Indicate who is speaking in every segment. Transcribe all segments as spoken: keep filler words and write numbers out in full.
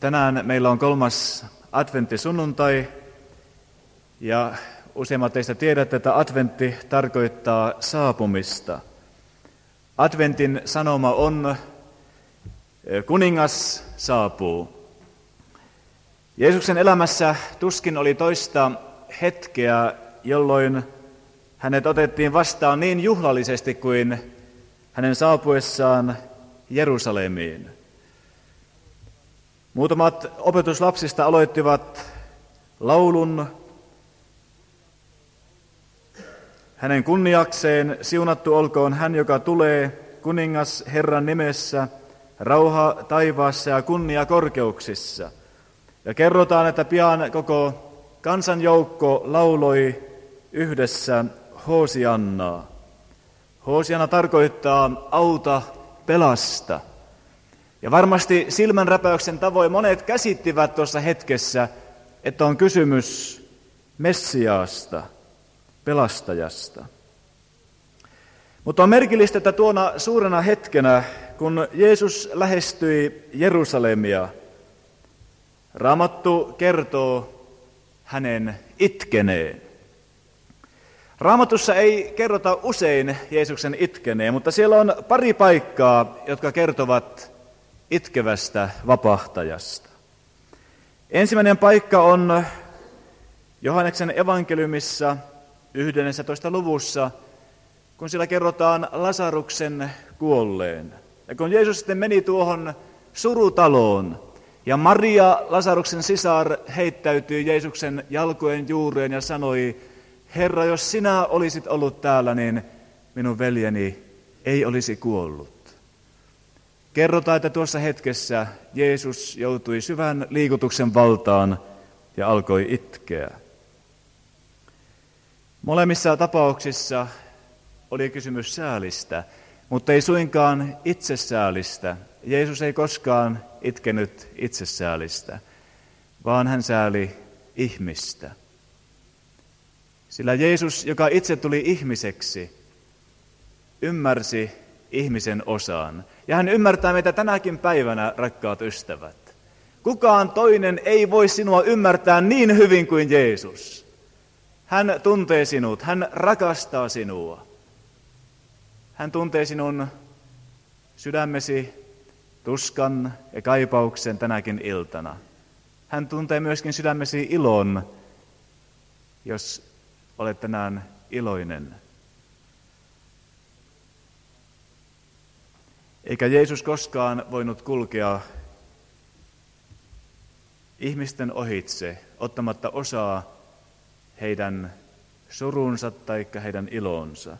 Speaker 1: Tänään meillä on kolmas adventtisunnuntai ja useimmat teistä tiedätte, että adventti tarkoittaa saapumista. Adventin sanoma on kuningas saapuu. Jeesuksen elämässä tuskin oli toista hetkeä, jolloin hänet otettiin vastaan niin juhlallisesti kuin hänen saapuessaan Jerusalemiin. Muutamat opetuslapsista aloittivat laulun hänen kunniakseen. Siunattu olkoon hän, joka tulee, kuningas Herran nimessä, rauha taivaassa ja kunnia korkeuksissa. Ja kerrotaan, että pian koko kansanjoukko lauloi yhdessä Hoosiannaa. Hoosianna tarkoittaa auta, pelasta. Ja varmasti silmänräpäyksen tavoin monet käsittivät tuossa hetkessä, että on kysymys Messiaasta, pelastajasta. Mutta on merkillistä, että tuona suurena hetkenä, kun Jeesus lähestyi Jerusalemia, Raamattu kertoo hänen itkeneen. Raamatussa ei kerrota usein Jeesuksen itkeneen, mutta siellä on pari paikkaa, jotka kertovat itkevästä vapahtajasta. Ensimmäinen paikka on Johanneksen evankeliumissa yhdennentoista luvussa, kun siellä kerrotaan Lasaruksen kuolleen. Ja kun Jeesus sitten meni tuohon surutaloon, ja Maria, Lasaruksen sisar, heittäytyi Jeesuksen jalkojen juureen ja sanoi, Herra, jos sinä olisit ollut täällä, niin minun veljeni ei olisi kuollut. Kerrotaan, että tuossa hetkessä Jeesus joutui syvän liikutuksen valtaan ja alkoi itkeä. Molemmissa tapauksissa oli kysymys säälistä, mutta ei suinkaan itsesäälistä. Jeesus ei koskaan itkenyt itsesäälistä, vaan hän sääli ihmistä. Sillä Jeesus, joka itse tuli ihmiseksi, ymmärsi ihmisen osaan. Ja hän ymmärtää meitä tänäkin päivänä, rakkaat ystävät. Kukaan toinen ei voi sinua ymmärtää niin hyvin kuin Jeesus. Hän tuntee sinut, hän rakastaa sinua. Hän tuntee sinun sydämesi tuskan ja kaipauksen tänäkin iltana. Hän tuntee myöskin sydämesi ilon, jos olet tänään iloinen. Eikä Jeesus koskaan voinut kulkea ihmisten ohitse, ottamatta osaa heidän surunsa tai heidän ilonsa.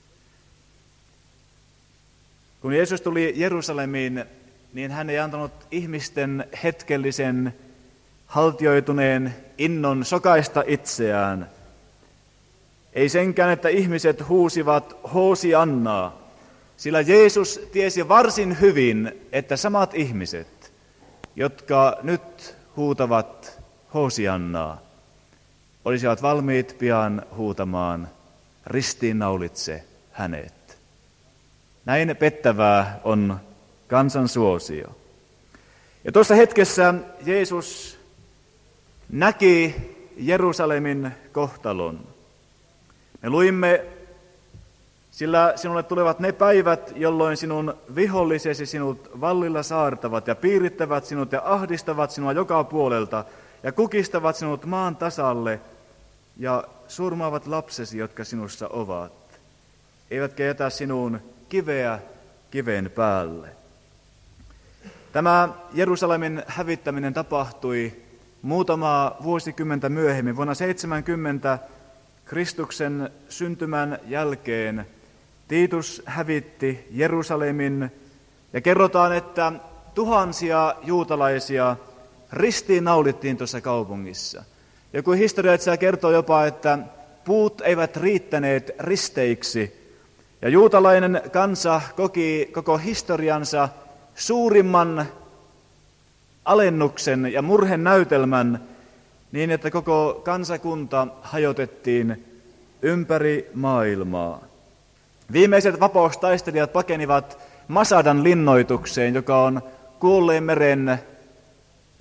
Speaker 1: Kun Jeesus tuli Jerusalemiin, niin hän ei antanut ihmisten hetkellisen haltioituneen innon sokaista itseään. Ei senkään, että ihmiset huusivat Hoosiannaa, sillä Jeesus tiesi varsin hyvin, että samat ihmiset, jotka nyt huutavat Hoosiannaa, olisivat valmiit pian huutamaan ristiinnaulitse hänet. Näin pettävää on kansan suosio. Ja tuossa hetkessä Jeesus näki Jerusalemin kohtalon. Me luimme, sillä sinulle tulevat ne päivät, jolloin sinun vihollisesi sinut vallilla saartavat ja piirittävät sinut ja ahdistavat sinua joka puolelta ja kukistavat sinut maan tasalle ja surmaavat lapsesi, jotka sinussa ovat. Eivätkä jätä sinuun kiveä kiven päälle. Tämä Jerusalemin hävittäminen tapahtui muutamaa vuosikymmentä myöhemmin, vuonna seitsemänkymmentä Kristuksen syntymän jälkeen. Titus hävitti Jerusalemin ja kerrotaan, että tuhansia juutalaisia ristiinnaulittiin tuossa kaupungissa. Joku historiaitsija kertoo jopa, että puut eivät riittäneet risteiksi. Ja juutalainen kansa koki koko historiansa suurimman alennuksen ja murhen näytelmän niin, että koko kansakunta hajotettiin ympäri maailmaa. Viimeiset vapaustaistelijat pakenivat Masadan linnoitukseen, joka on Kuolleen meren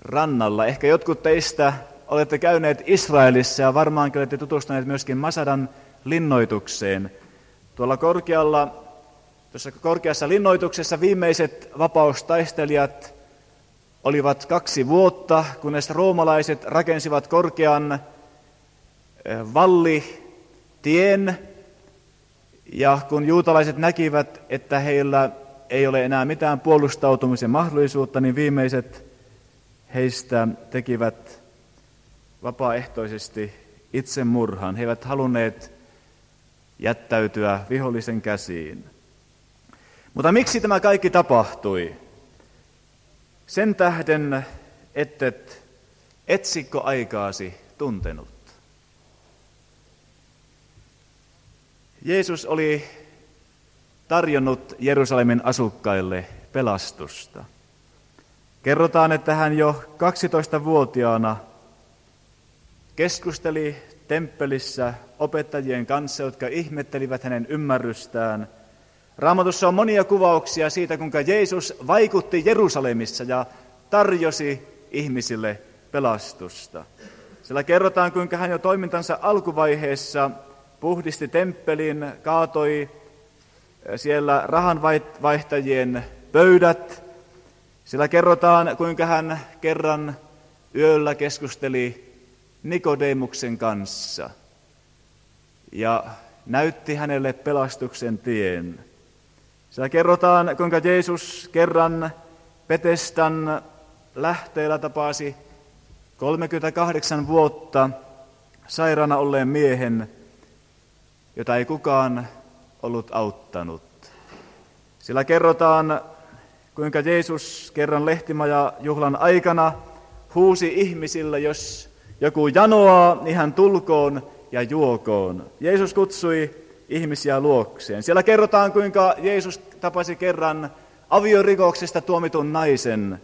Speaker 1: rannalla. Ehkä jotkut teistä olette käyneet Israelissa ja varmaankin olette tutustuneet myöskin Masadan linnoitukseen. Tuolla korkealla, tuossa korkeassa linnoituksessa viimeiset vapaustaistelijat olivat kaksi vuotta, kunnes roomalaiset rakensivat korkean vallitien, ja kun juutalaiset näkivät, että heillä ei ole enää mitään puolustautumisen mahdollisuutta, niin viimeiset heistä tekivät vapaaehtoisesti itsemurhan. He eivät halunneet jättäytyä vihollisen käsiin. Mutta miksi tämä kaikki tapahtui? Sen tähden, ettet etsikö aikaasi tuntenut. Jeesus oli tarjonnut Jerusalemin asukkaille pelastusta. Kerrotaan, että hän jo kaksitoistavuotiaana keskusteli temppelissä opettajien kanssa, jotka ihmettelivät hänen ymmärrystään. Raamatussa on monia kuvauksia siitä, kuinka Jeesus vaikutti Jerusalemissa ja tarjosi ihmisille pelastusta. Siellä kerrotaan, kuinka hän jo toimintansa alkuvaiheessa puhdisti temppelin, kaatoi siellä rahanvaihtajien pöydät. Siellä kerrotaan, kuinka hän kerran yöllä keskusteli Nikodemuksen kanssa ja näytti hänelle pelastuksen tien. Siellä kerrotaan, kuinka Jeesus kerran Betesdan lähteellä tapasi kolmekymmentäkahdeksan vuotta sairaana olleen miehen, jota ei kukaan ollut auttanut. Siellä kerrotaan, kuinka Jeesus kerran lehtimajajuhlan aikana huusi ihmisille, jos joku janoaa, niin hän tulkoon ja juokoon. Jeesus kutsui ihmisiä luokseen. Siellä kerrotaan, kuinka Jeesus tapasi kerran aviorikoksesta tuomitun naisen.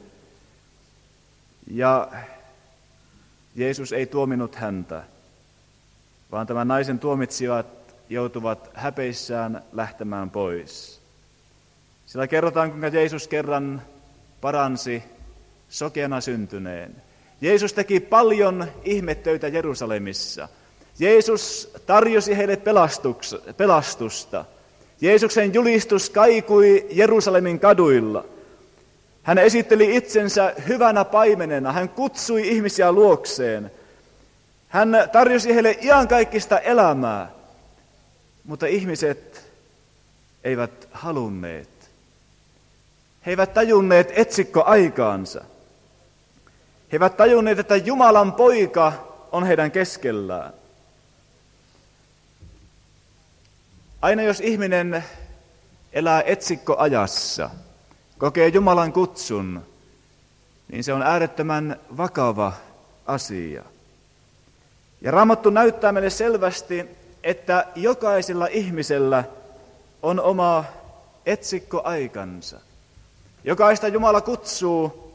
Speaker 1: Ja Jeesus ei tuominut häntä, vaan tämän naisen tuomitsijat joutuvat häpeissään lähtemään pois. Siellä kerrotaan, kuinka Jeesus kerran paransi sokeana syntyneen. Jeesus teki paljon ihmetöitä Jerusalemissa. Jeesus tarjosi heille pelastusta. Jeesuksen julistus kaikui Jerusalemin kaduilla. Hän esitteli itsensä hyvänä paimenena. Hän kutsui ihmisiä luokseen. Hän tarjosi heille iankaikkista elämää, mutta ihmiset eivät halunneet. He eivät tajunneet etsikko aikaansa. He eivät tajunneet, että Jumalan poika on heidän keskellään. Aina jos ihminen elää etsikkoajassa, kokee Jumalan kutsun, niin se on äärettömän vakava asia. Ja Raamattu näyttää meille selvästi, että jokaisella ihmisellä on oma etsikkoaikansa. Jokaista Jumala kutsuu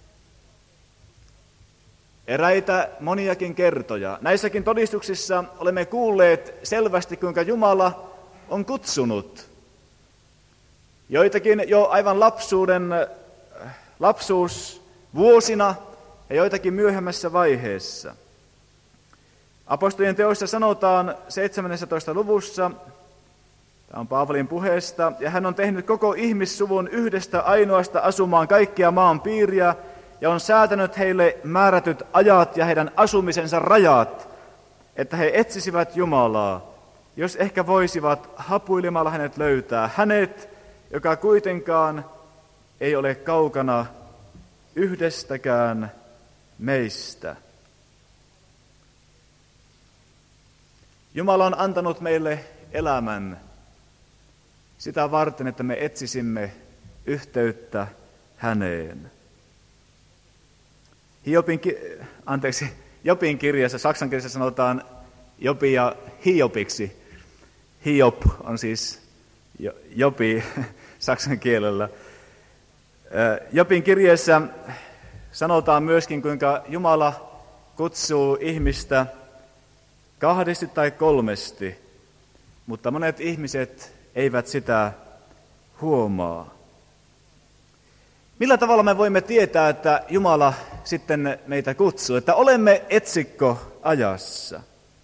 Speaker 1: eräitä moniakin kertoja. Näissäkin todistuksissa olemme kuulleet selvästi, kuinka Jumala on kutsunut. Joitakin jo aivan lapsuuden, lapsuusvuosina ja joitakin myöhemmässä vaiheessa. Apostolien teoissa sanotaan seitsemännessä luvussa, tämä on Paavalin puheesta, ja hän on tehnyt koko ihmissuvun yhdestä ainoasta asumaan kaikkia maan piiriä, ja on säätänyt heille määrätyt ajat ja heidän asumisensa rajat, että he etsisivät Jumalaa, jos ehkä voisivat hapuilemalla hänet löytää. Hänet, joka kuitenkaan ei ole kaukana yhdestäkään meistä. Jumala on antanut meille elämän sitä varten, että me etsisimme yhteyttä häneen. Hiobin, anteeksi, Jobin kirjassa, saksan kirjassa sanotaan Jobia Hiobiksi. Hiob on siis Jobi saksan kielellä. Jobin kirjeessä sanotaan myöskin, kuinka Jumala kutsuu ihmistä kahdesti tai kolmesti, mutta monet ihmiset eivät sitä huomaa. Millä tavalla me voimme tietää, että Jumala sitten meitä kutsuu, että olemme etsikkoajassa?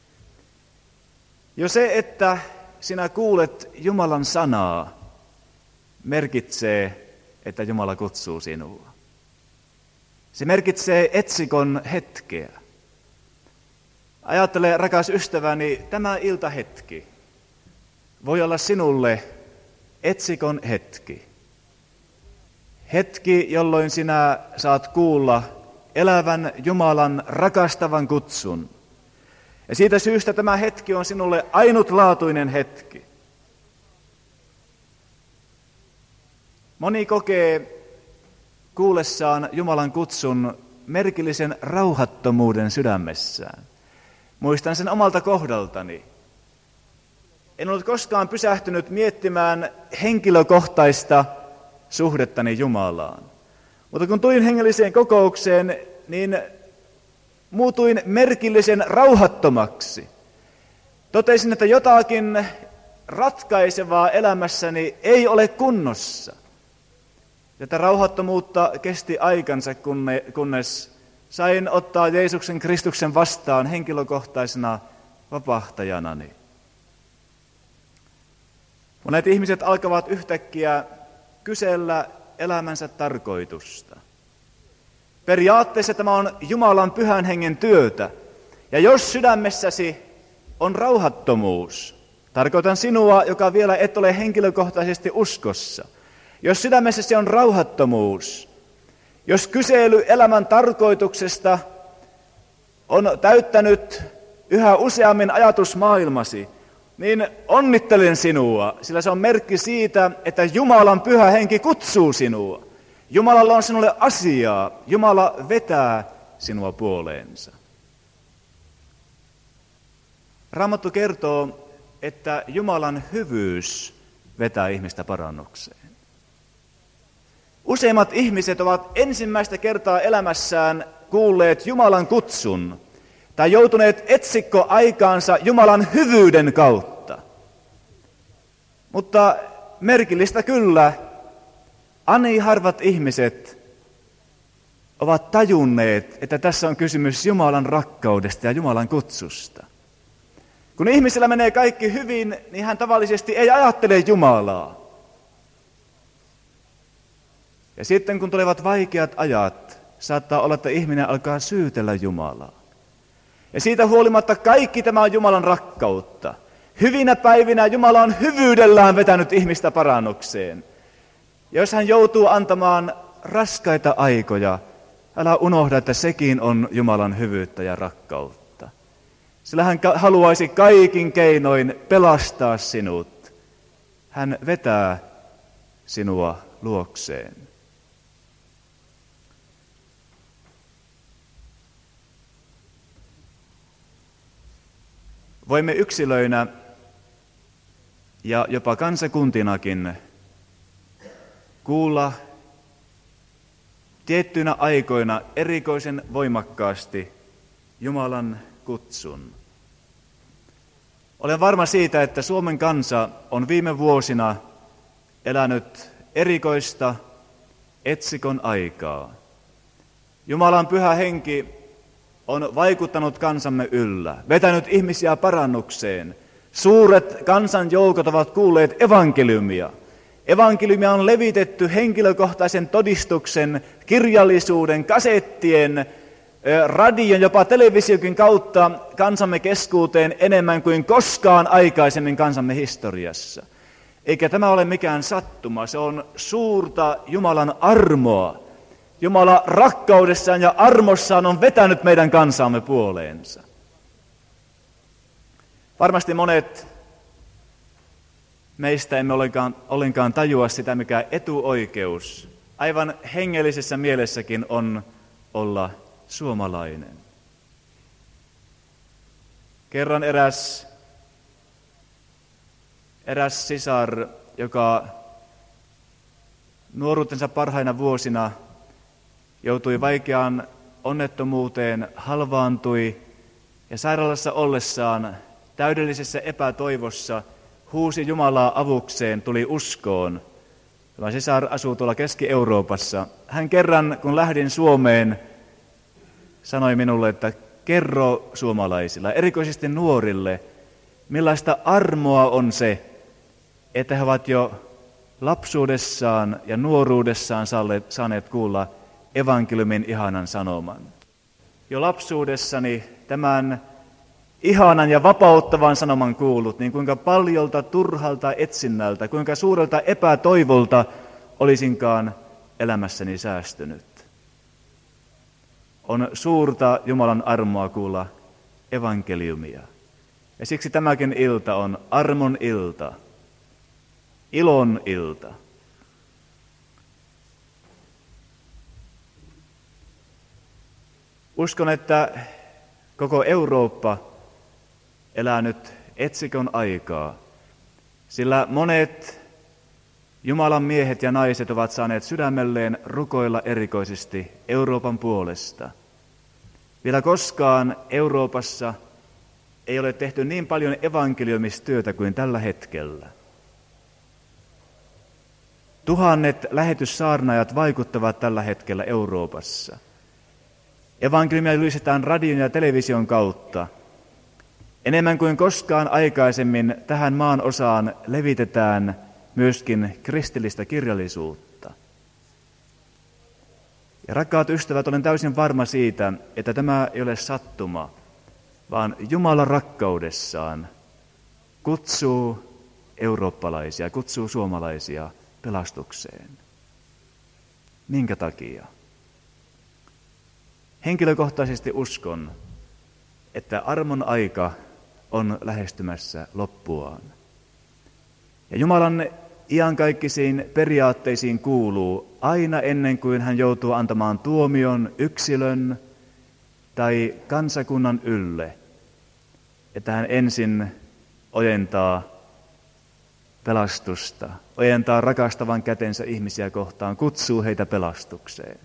Speaker 1: Jo se, että sinä kuulet Jumalan sanaa, merkitsee, että Jumala kutsuu sinua. Se merkitsee etsikon hetkeä. Ajattele, rakas ystäväni, tämä iltahetki voi olla sinulle etsikon hetki. Hetki, jolloin sinä saat kuulla elävän Jumalan rakastavan kutsun. Ja siitä syystä tämä hetki on sinulle ainutlaatuinen hetki. Moni kokee kuullessaan Jumalan kutsun merkillisen rauhattomuuden sydämessään. Muistan sen omalta kohdaltani. En ollut koskaan pysähtynyt miettimään henkilökohtaista suhdettani Jumalaan. Mutta kun tulin hengelliseen kokoukseen, niin muutuin merkillisen rauhattomaksi. Totesin, että jotakin ratkaisevaa elämässäni ei ole kunnossa. Tätä rauhattomuutta kesti aikansa, kunnes sain ottaa Jeesuksen Kristuksen vastaan henkilökohtaisena vapahtajanani. Monet ihmiset alkavat yhtäkkiä kysellä elämänsä tarkoitusta. Periaatteessa tämä on Jumalan pyhän hengen työtä. Ja jos sydämessäsi on rauhattomuus, tarkoitan sinua, joka vielä et ole henkilökohtaisesti uskossa. Jos sydämessäsi on rauhattomuus, jos kysely elämän tarkoituksesta on täyttänyt yhä useammin ajatusmaailmasi, niin onnittelen sinua, sillä se on merkki siitä, että Jumalan pyhä henki kutsuu sinua. Jumalalla on sinulle asiaa, Jumala vetää sinua puoleensa. Raamattu kertoo, että Jumalan hyvyys vetää ihmistä parannukseen. Useimmat ihmiset ovat ensimmäistä kertaa elämässään kuulleet Jumalan kutsun tai joutuneet etsikkoaikaansa Jumalan hyvyyden kautta. Mutta merkillistä kyllä, ani harvat ihmiset ovat tajunneet, että tässä on kysymys Jumalan rakkaudesta ja Jumalan kutsusta. Kun ihmisellä menee kaikki hyvin, niin hän tavallisesti ei ajattele Jumalaa. Ja sitten kun tulevat vaikeat ajat, saattaa olla, että ihminen alkaa syytellä Jumalaa. Ja siitä huolimatta kaikki tämä on Jumalan rakkautta. Hyvinä päivinä Jumala on hyvyydellään vetänyt ihmistä parannukseen. Ja jos hän joutuu antamaan raskaita aikoja, älä unohda, että sekin on Jumalan hyvyyttä ja rakkautta. Sillä hän haluaisi kaikin keinoin pelastaa sinut. Hän vetää sinua luokseen. Voimme yksilöinä ja jopa kansakuntinakin kuulla tiettyinä aikoina erikoisen voimakkaasti Jumalan kutsun. Olen varma siitä, että Suomen kansa on viime vuosina elänyt erikoista etsikon aikaa. Jumalan pyhä henki on vaikuttanut kansamme yllä, vetänyt ihmisiä parannukseen. Suuret kansanjoukot ovat kuulleet evankeliumia. Evankeliumia on levitetty henkilökohtaisen todistuksen, kirjallisuuden, kasettien, radion, jopa televisiokin kautta kansamme keskuuteen enemmän kuin koskaan aikaisemmin kansamme historiassa. Eikä tämä ole mikään sattuma, se on suurta Jumalan armoa. Jumala rakkaudessaan ja armossaan on vetänyt meidän kansaamme puoleensa. Varmasti monet meistä emme ollenkaan, ollenkaan tajua sitä, mikä etuoikeus aivan hengellisessä mielessäkin on olla suomalainen. Kerran eräs, eräs sisar, joka nuoruutensa parhaina vuosina joutui vaikeaan onnettomuuteen, halvaantui ja sairaalassa ollessaan täydellisessä epätoivossa huusi Jumalaa avukseen, tuli uskoon. Tämä sisar asuu tuolla Keski-Euroopassa. Hän kerran, kun lähdin Suomeen, sanoi minulle, että kerro suomalaisilla, erikoisesti nuorille, millaista armoa on se, että he ovat jo lapsuudessaan ja nuoruudessaan saaneet kuulla evankeliumin ihanan sanoman. Jo lapsuudessani tämän ihanan ja vapauttavan sanoman kuullut, niin kuinka paljolta turhalta etsinnältä, kuinka suurelta epätoivolta olisinkaan elämässäni säästynyt. On suurta Jumalan armoa kuulla evankeliumia. Ja siksi tämäkin ilta on armon ilta, ilon ilta. Uskon, että koko Eurooppa elää nyt etsikon aikaa, sillä monet Jumalan miehet ja naiset ovat saaneet sydämelleen rukoilla erikoisesti Euroopan puolesta. Vielä koskaan Euroopassa ei ole tehty niin paljon evankeliumistyötä kuin tällä hetkellä. Tuhannet lähetyssaarnaajat vaikuttavat tällä hetkellä Euroopassa. Evankeliumia julistetaan radion ja television kautta. Enemmän kuin koskaan aikaisemmin tähän maan osaan levitetään myöskin kristillistä kirjallisuutta. Ja rakkaat ystävät, olen täysin varma siitä, että tämä ei ole sattuma, vaan Jumala rakkaudessaan kutsuu eurooppalaisia, kutsuu suomalaisia pelastukseen. Minkä takia? Henkilökohtaisesti uskon, että armon aika on lähestymässä loppuaan. Ja Jumalan iankaikkisiin periaatteisiin kuuluu aina ennen kuin hän joutuu antamaan tuomion yksilön tai kansakunnan ylle, että hän ensin ojentaa pelastusta, ojentaa rakastavan kätensä ihmisiä kohtaan, kutsuu heitä pelastukseen.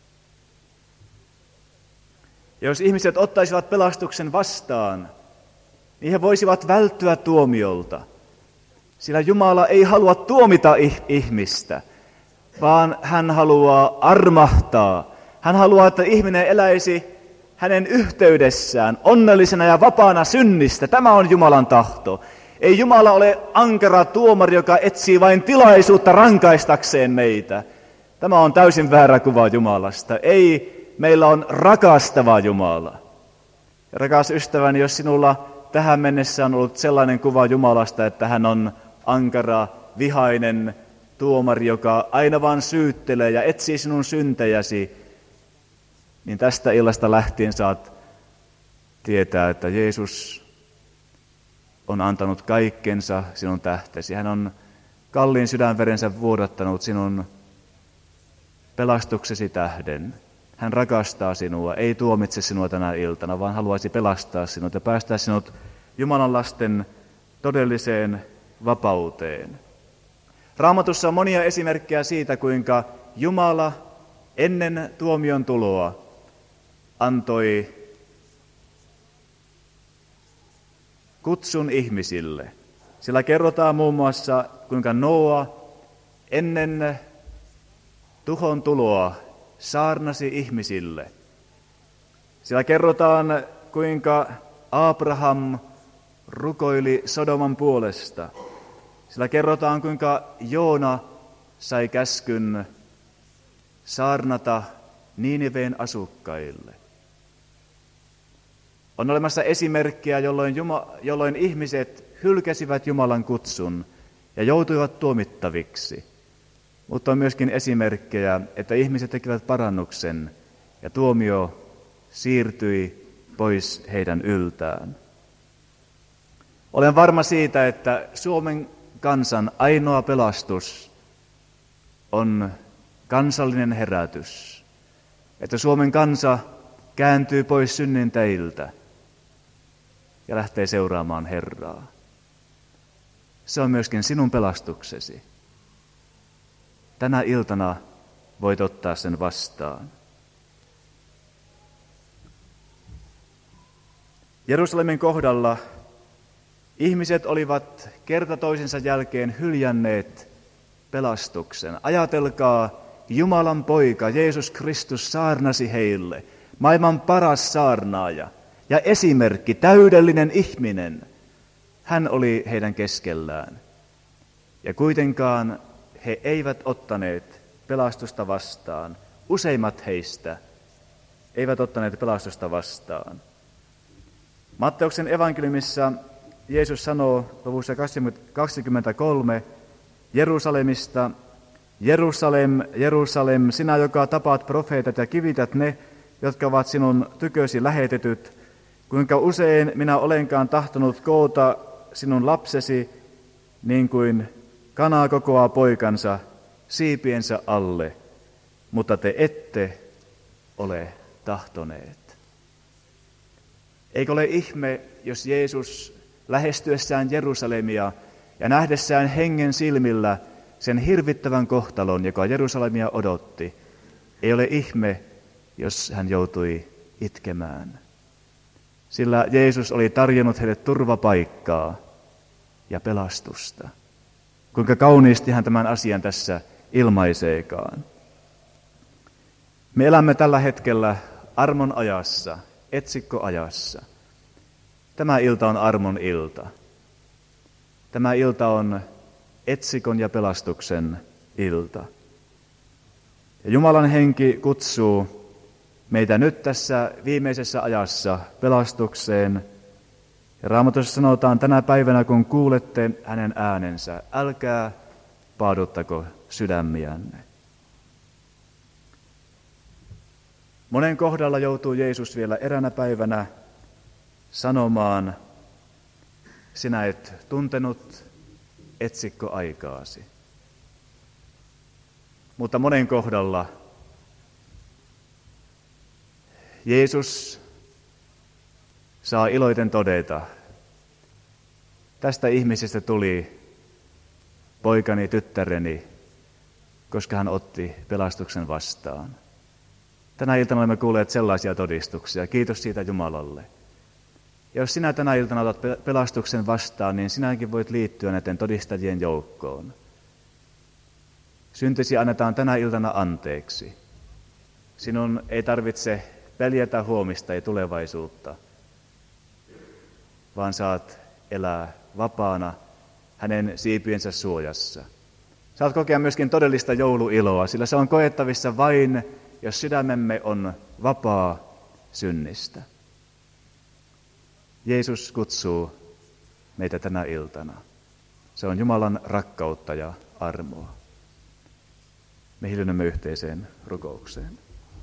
Speaker 1: Ja jos ihmiset ottaisivat pelastuksen vastaan, niin he voisivat välttyä tuomiolta. Sillä Jumala ei halua tuomita ihmistä, vaan hän haluaa armahtaa. Hän haluaa, että ihminen eläisi hänen yhteydessään onnellisena ja vapaana synnistä. Tämä on Jumalan tahto. Ei Jumala ole ankara tuomari, joka etsii vain tilaisuutta rankaistakseen meitä. Tämä on täysin väärä kuva Jumalasta. Ei, meillä on rakastava Jumala. Ja rakas ystäväni, jos sinulla tähän mennessä on ollut sellainen kuva Jumalasta, että hän on ankara, vihainen tuomari, joka aina vaan syyttelee ja etsii sinun syntejäsi, niin tästä illasta lähtien saat tietää, että Jeesus on antanut kaikkensa sinun tähtesi. Hän on kalliin sydänverensä vuodattanut sinun pelastuksesi tähden. Hän rakastaa sinua, ei tuomitse sinua tänä iltana, vaan haluaisi pelastaa sinut ja päästää sinut Jumalan lasten todelliseen vapauteen. Raamatussa on monia esimerkkejä siitä, kuinka Jumala ennen tuomion tuloa antoi kutsun ihmisille. Sillä kerrotaan muun muassa, kuinka Noa ennen tuhon tuloa saarnasi ihmisille. Sillä kerrotaan, kuinka Abraham rukoili Sodoman puolesta. Sillä kerrotaan, kuinka Joona sai käskyn saarnata Niiniveen asukkaille. On olemassa esimerkkejä, jolloin, Juma, jolloin ihmiset hylkäsivät Jumalan kutsun ja joutuivat tuomittaviksi. Mutta on myöskin esimerkkejä, että ihmiset tekivät parannuksen ja tuomio siirtyi pois heidän yltään. Olen varma siitä, että Suomen kansan ainoa pelastus on kansallinen herätys. Että Suomen kansa kääntyy pois synnin teiltä ja lähtee seuraamaan Herraa. Se on myöskin sinun pelastuksesi. Tänä iltana voit ottaa sen vastaan. Jerusalemin kohdalla ihmiset olivat kerta toisensa jälkeen hyljänneet pelastuksen. Ajatelkaa, Jumalan poika Jeesus Kristus saarnasi heille, maailman paras saarnaaja ja esimerkki, täydellinen ihminen. Hän oli heidän keskellään. Ja kuitenkaan he eivät ottaneet pelastusta vastaan. Useimmat heistä eivät ottaneet pelastusta vastaan. Matteuksen evankeliumissa Jeesus sanoo luvussa kaksikymmentäkolme Jerusalemista: Jerusalem, Jerusalem, sinä, joka tapaat profeetat ja kivität ne, jotka ovat sinun tykösi lähetetyt, kuinka usein minä olenkaan tahtonut koota sinun lapsesi, niin kuin kana kokoaa poikansa siipiensä alle, mutta te ette ole tahtoneet. Eikö ole ihme, jos Jeesus lähestyessään Jerusalemia ja nähdessään hengen silmillä sen hirvittävän kohtalon, joka Jerusalemia odotti, ei ole ihme, jos hän joutui itkemään. Sillä Jeesus oli tarjonnut heille turvapaikkaa ja pelastusta. Kuinka kauniisti hän tämän asian tässä ilmaiseekaan. Me elämme tällä hetkellä armon ajassa, etsikkoajassa. Tämä ilta on armon ilta. Tämä ilta on etsikon ja pelastuksen ilta. Ja Jumalan henki kutsuu meitä nyt tässä viimeisessä ajassa pelastukseen. Ja Raamatussa sanotaan, tänä päivänä kun kuulette hänen äänensä, älkää paaduttako sydämiänne. Monen kohdalla joutuu Jeesus vielä eräänä päivänä sanomaan, sinä et tuntenut etsikkoaikaasi. Mutta monen kohdalla Jeesus saa iloiten todeta, tästä ihmisestä tuli poikani, tyttäreni, koska hän otti pelastuksen vastaan. Tänä iltana olemme kuulleet sellaisia todistuksia. Kiitos siitä Jumalalle. Ja jos sinä tänä iltana otat pelastuksen vastaan, niin sinäkin voit liittyä näiden todistajien joukkoon. Syntisi annetaan tänä iltana anteeksi. Sinun ei tarvitse peljätä huomista ja tulevaisuutta, vaan saat elää vapaana hänen siipiensä suojassa. Saat kokea myöskin todellista jouluiloa, sillä se on koettavissa vain, jos sydämemme on vapaa synnistä. Jeesus kutsuu meitä tänä iltana. Se on Jumalan rakkautta ja armoa. Me hiljennymme yhteiseen rukoukseen.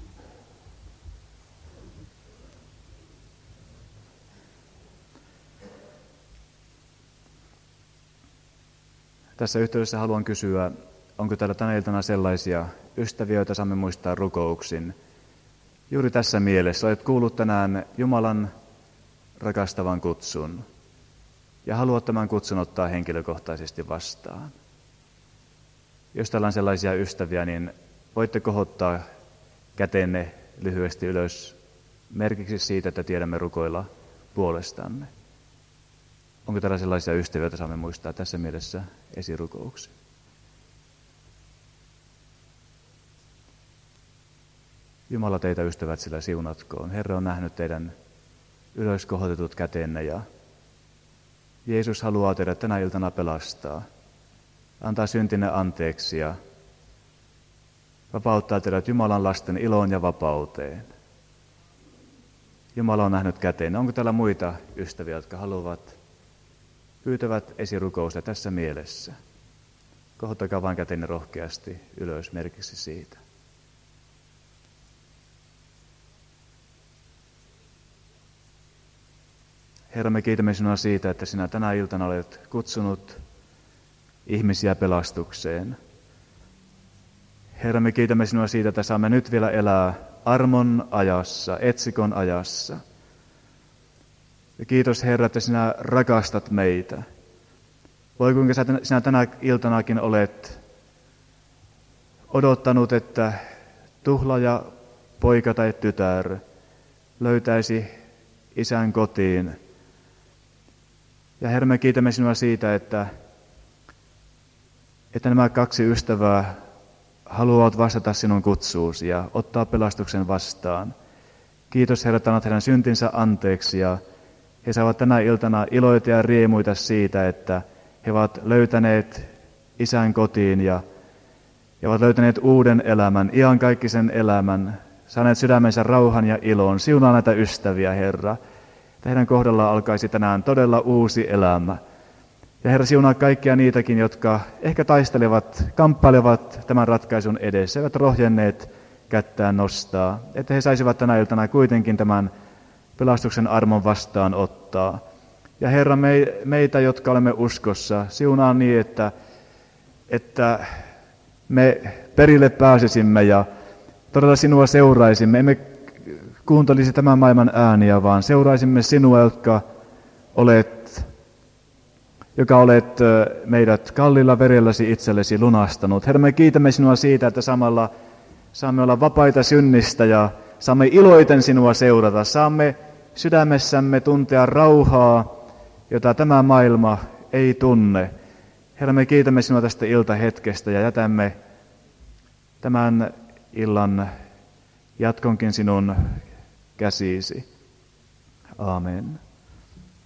Speaker 1: Tässä yhteydessä haluan kysyä, onko täällä tänä iltana sellaisia ystäviä, joita saamme muistaa rukouksin. Juuri tässä mielessä olet kuullut tänään Jumalan rakastavan kutsun ja haluat tämän kutsun ottaa henkilökohtaisesti vastaan. Jos täällä on sellaisia ystäviä, niin voitte kohottaa kätenne lyhyesti ylös merkiksi siitä, että tiedämme rukoilla puolestanne. Onko täällä sellaisia ystäviä, joita saamme muistaa tässä mielessä esirukouksi? Jumala teitä ystävät sillä siunatkoon. Herra on nähnyt teidän ylöskohotetut kätenne ja Jeesus haluaa teidät tänä iltana pelastaa. Antaa syntinne anteeksi ja vapauttaa teidät Jumalan lasten iloon ja vapauteen. Jumala on nähnyt käteen. Onko täällä muita ystäviä, jotka haluavat, pyytävät esirukousta tässä mielessä? Kohottakaa vain kätenne rohkeasti ylös merkiksi siitä. Herra, me kiitämme sinua siitä, että sinä tänä iltana olet kutsunut ihmisiä pelastukseen. Herra, me kiitämme sinua siitä, että saamme nyt vielä elää armon ajassa, etsikon ajassa. Ja kiitos Herra, että sinä rakastat meitä. Voi kuinka sinä tänä iltanakin olet odottanut, että tuhlaaja poika tai tytär löytäisi isän kotiin. Ja Herra, me kiitämme sinua siitä, että että nämä kaksi ystävää haluavat vastata sinun kutsuusi ja ottaa pelastuksen vastaan. Kiitos Herra, että annat heidän syntinsä anteeksi ja he saavat tänä iltana iloita ja riemuita siitä, että he ovat löytäneet Isän kotiin ja, ja ovat löytäneet uuden elämän, iankaikkisen elämän, saaneet sydämensä rauhan ja ilon. Siunaa näitä ystäviä, Herra, että heidän kohdallaan alkaisi tänään todella uusi elämä. Ja Herra, siunaa kaikkia niitäkin, jotka ehkä taistelevat, kamppailevat tämän ratkaisun edessä, eivät rohjenneet kättään nostaa, että he saisivat tänä iltana kuitenkin tämän pelastuksen armon vastaan ottaa. Ja Herra, meitä, jotka olemme uskossa, siunaa niin, että, että me perille pääsisimme ja todella sinua seuraisimme. Emme kuuntelisi tämän maailman ääniä, vaan seuraisimme sinua, jotka olet, joka olet meidät kallilla verelläsi itsellesi lunastanut. Herra, me kiitämme sinua siitä, että samalla saamme olla vapaita synnistä ja saamme iloiten sinua seurata. Saamme sydämessämme tuntea rauhaa, jota tämä maailma ei tunne. Herra, me kiitämme sinua tästä iltahetkestä ja jätämme tämän illan jatkonkin sinun käsiisi. Aamen.